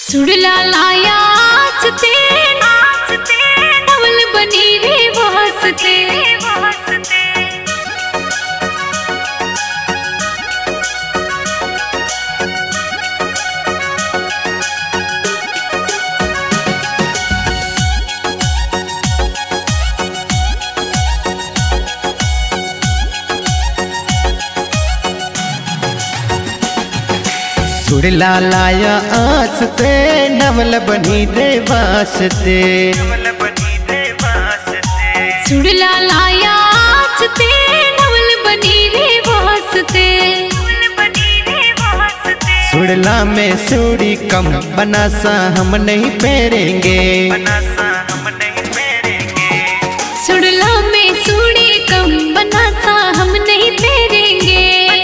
सुड़ला लाया आसते नवल बनी रे वास्ते सुड़ला लाया आसते नवल बनी रे वास्ते सुड़ला लाया आसते नवल बनी रे वास्ते सुड़ला में सूड़ी कम बना सा हम नहीं पहरेंगे। सुड़ला में सूड़ी कम बना सा हम नहीं पहरेंगे।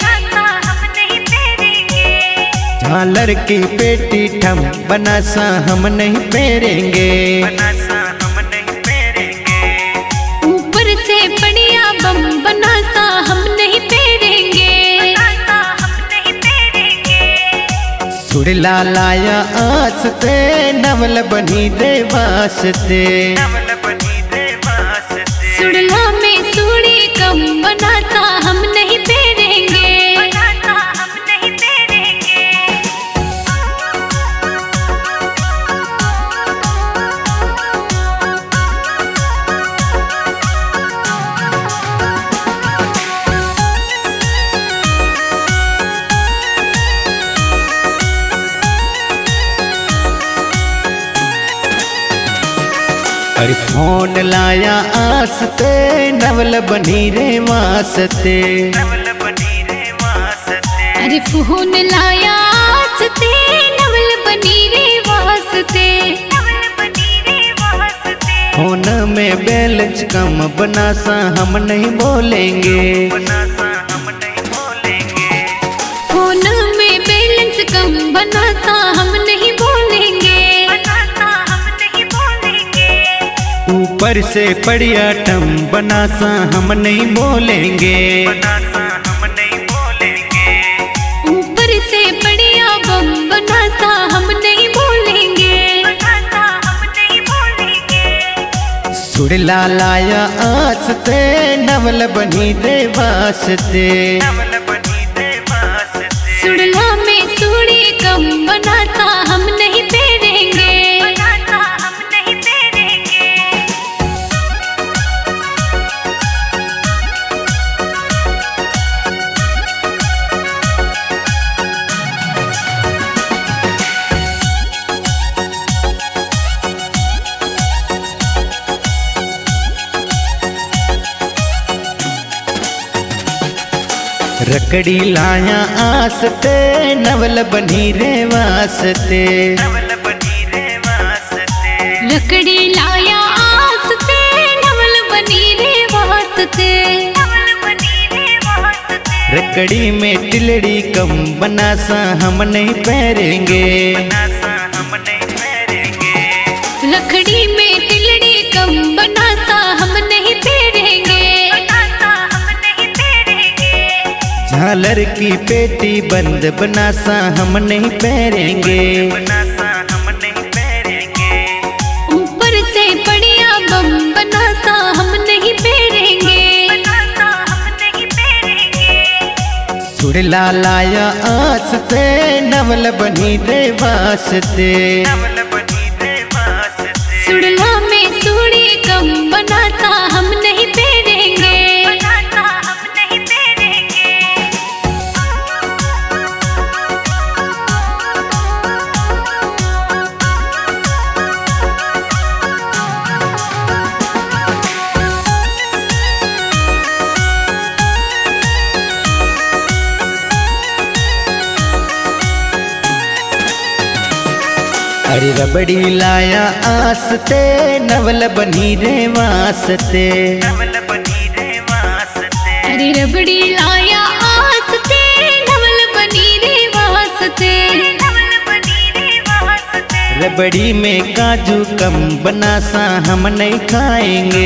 झालर की पेटी ठम बना सा हम नहीं पहरेंगे। ऊपर से बढ़िया बम बना सा हम नहीं पहरेंगे। सुड़ला लाया आसते नवल बनी रे वास्ते सुड़ला में सूड़ी कम बना सा हम नहीं पहरेंगे। अरे फोन लाया आसते नवल बनी रे वास्ते। अरे फोन लाया आसते नवल बनी रे वास्ते। फोन में बैलेंस कम बना सा हम नहीं बोलेंगे। फोन में बैलेंस कम बना सा हम नहीं बोलेंगे। ऊपर से बढ़िया टम बना सा हम नहीं बोलेंगे। ऊपर से बढ़िया बम बना सा हम नहीं बोलेंगे। सुड़ला लाया आसते नवल बनी रे वास्ते। सुड़ला में सूड़ी कम बना सा हम नहीं पहरेंगे। रकड़ी लाया आसते नवल बनी रे वास्ते। रकड़ी लाया आसते नवल बनी रे वास्ते। रकड़ी में टिलड़ी कम बना सा हम नहीं पहरेंगे। रखड़ी में टिलड़ी कम बना सा हम नहीं पहरेंगे। झालर की पेटी बंद बना सा हम नहीं पहरेंगे। ऊपर से बढ़िया बम बना सा हम नहीं पहरेंगे। सुड़ला लाया आसते नवल बनी रे वास्ते। सुड़ला में सूड़ी कम बना सा हम नहीं पहरेंगे। अरे रबड़ी लाया आसते नवल बनी रे वास्ते। अरे रबड़ी लाया आसते नवल बनी रे वास्ते। रबड़ी में काजू कम बना सा हम नहीं खाएंगे।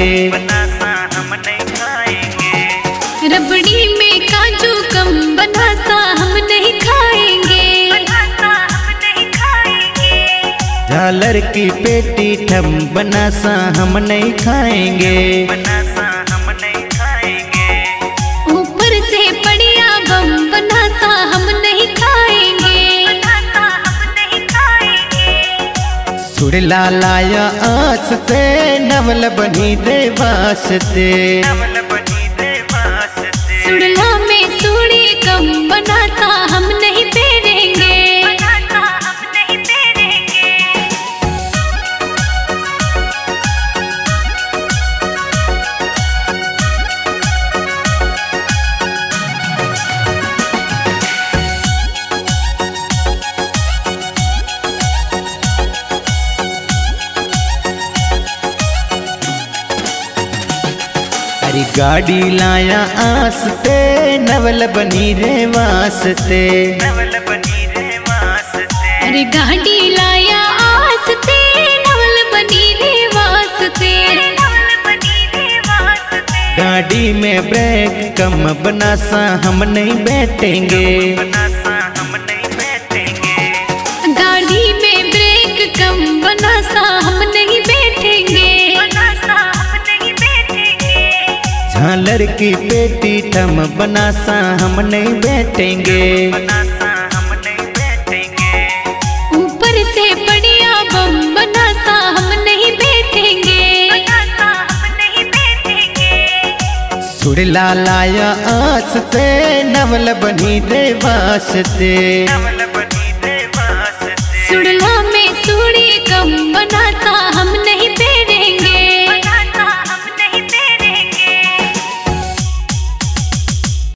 रबड़ी में काजू कम बना सा हम नहीं खाएंगे। झालर की पेटी ठम बनासा हम नहीं खाएंगे। ऊपर से बढ़िया बम बनासा हम नहीं खाएंगे। सुड़ला लाया आसते नवल बनी दे वास्ते। सुड़ला में सूड़ी कम बनासा हम नहीं पहनेंगे। अरे गाड़ी लाया आसते नवल बनी रे वास्ते। अरे गाड़ी लाया आसते नवल बनी रे वास्ते। गाड़ी में ब्रेक कम बनासा हम नहीं बैठेंगे। गाड़ी में ब्रेक कम बनासा हम नहीं बैठेंगे। झालर की पेटी ठम बनासा हम नहीं बैठेंगे। ऊपर से बढ़िया बम बनासा हम नहीं बैठेंगे। सुड़ला लाया आसते नवल बनी दे वास्ते। सुड़ला में सूड़ी कम बनासा हम नहीं